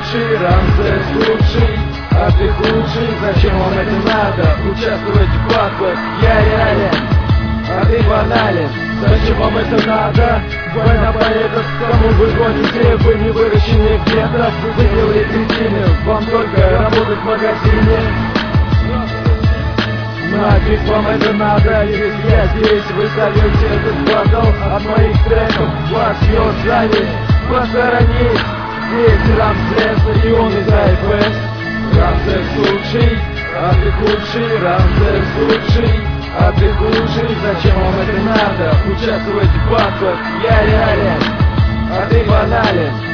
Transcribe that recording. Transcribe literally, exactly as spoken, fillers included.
лучший, Рамзес лучший, а ты худший. Зачем вам это надо? Участвовать в батлах, я реален, а ты банален. Зачем вам это надо? Война поэтов, кому вы гоните? Вы не выращены где-то, вы белые кретины. Вам только работать в магазине. Нафиг вам это надо, если я здесь, вы сольете этот батл от моих треков. Вас бьет зависть, посторонись. Здесь Рамзес, и он из АФС. Рамзес лучший, а ты худший. Рамзес лучший, а ты худший. Зачем вам это надо? Участвовать в батлах, я реален, а ты банален.